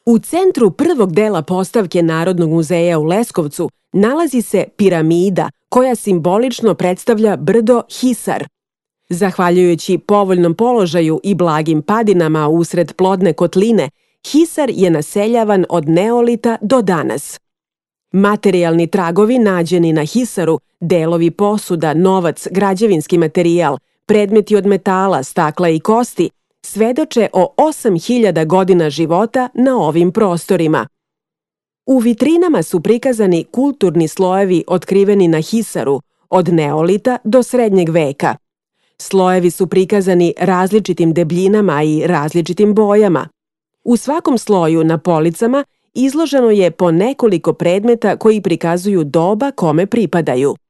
U centru prvog dela postavke Narodnog muzeja u Leskovcu nalazi se piramida koja simbolično predstavlja brdo Hisar. Zahvaljujući povoljnom položaju i blagim padinama usred plodne kotline, Hisar je naseljavan od neolita do danas. Materijalni tragovi nađeni na Hisaru, delovi posuda, novac, građevinski materijal, predmeti od metala, stakla i kosti, svedoče o 8000 godina života na ovim prostorima. U vitrinama su prikazani kulturni slojevi otkriveni na Hisaru, od neolita do srednjeg veka. Slojevi su prikazani različitim debljinama i različitim bojama. U svakom sloju na policama izloženo je po nekoliko predmeta koji prikazuju doba kome pripadaju.